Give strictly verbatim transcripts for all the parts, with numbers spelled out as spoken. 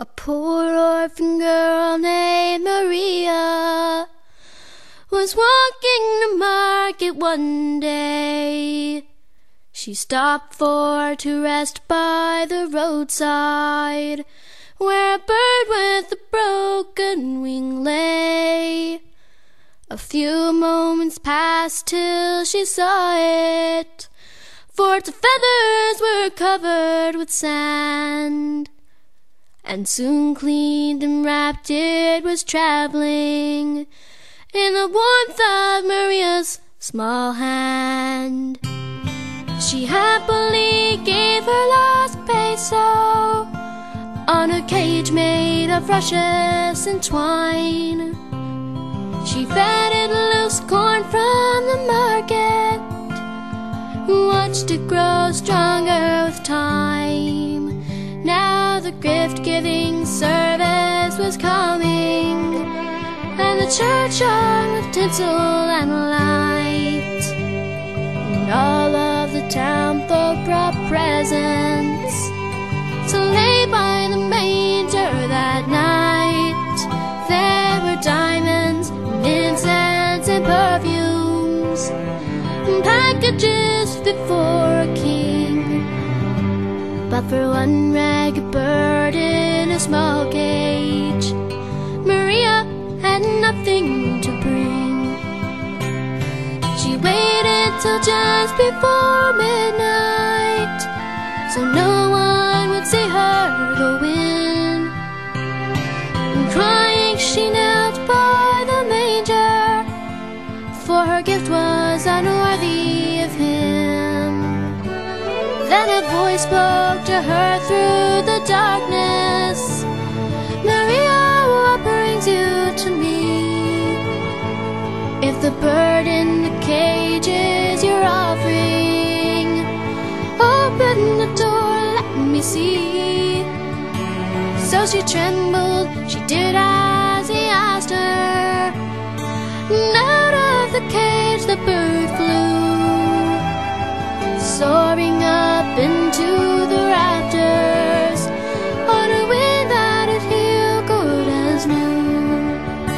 A poor orphan girl named Maria was walking to market one day. She stopped for to rest by the roadside, where a bird with a broken wing lay. A few moments passed till she saw it, for its feathers were covered with sand, and soon cleaned and wrapped it was traveling in the warmth of Maria's small hand. She happily gave her last peso on a cage made of rushes and twine. She fed it loose corn from the market, watched it grow stronger with time. Now the gift-giving service was coming, and the church shone with tinsel and light. And all of the town folk brought presents to lay by the manger that night. There were diamonds, and incense, and perfumes, and packages fit for a king. But for one ragged bird in a small cage, Maria had nothing to bring. She waited till just before midnight, so no one would see her go in. And crying she knelt by the manger, for her gift was unworthy of him. Then a voice spoke to her through the darkness, "Maria, what brings you to me? If the bird in the cage is your offering, open the door, let me see." So she trembled, she did as he asked her, and out of the cage the bird flew, soaring up into the rafters on a wind that it feel good as new.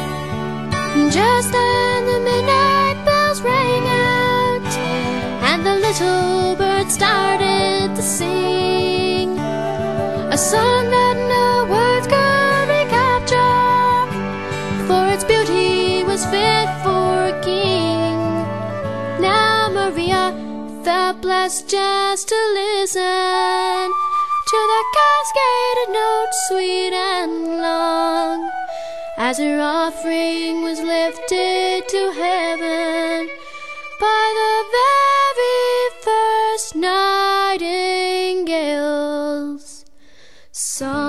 Just then the midnight bells rang out, and the little bird started to sing a song that no words could recapture, for its beauty was fit for a king. Now Maria felt blessed just to listen to the cascaded notes sweet and long, as her offering was lifted to heaven by the very first nightingale's song.